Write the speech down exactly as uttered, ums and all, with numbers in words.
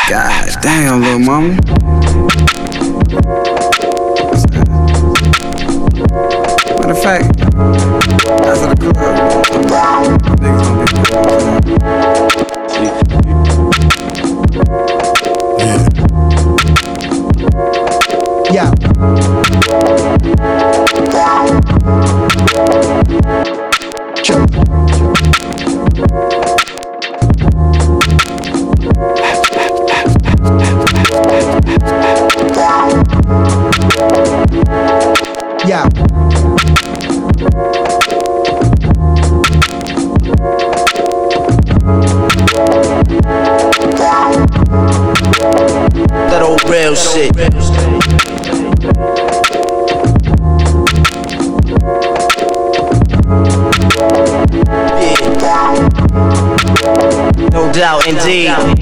Gosh damn, little mama. Matter of fact, after the club, niggas gonna be Yeah. Sure. Yeah. That old real shit. Yeah. No doubt, indeed.